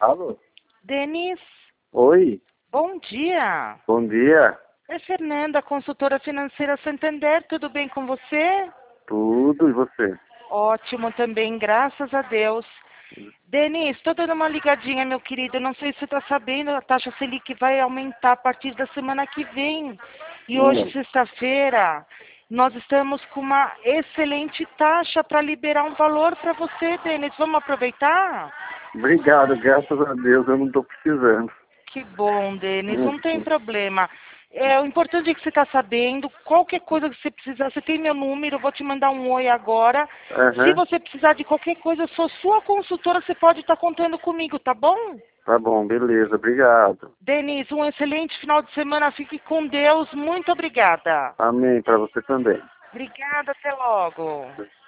Alô? Denis, Oi, bom dia. bom dia. É Fernanda, consultora financeira Santander, tudo bem com você? Tudo, e você? Ótimo também, graças a Deus. Denis, estou dando uma ligadinha, meu querido. Não sei se você está sabendo, a taxa Selic vai aumentar a partir da semana que vem. E hoje, Hum, sexta-feira, nós estamos com uma excelente taxa para liberar um valor para você, Denis. Vamos aproveitar? Obrigado, graças a Deus eu não estou precisando. Que bom, Denis, Hum, não tem problema. O importante é que você está sabendo, qualquer coisa que você precisar, você tem meu número, eu vou te mandar um oi agora. Se Aham, você precisar de qualquer coisa, eu sou sua consultora, você pode estar contando comigo, tá bom? tá bom, beleza, obrigado. Denis, um excelente final de semana, fique com Deus, muito obrigada. Amém, para você também. Obrigada, até logo.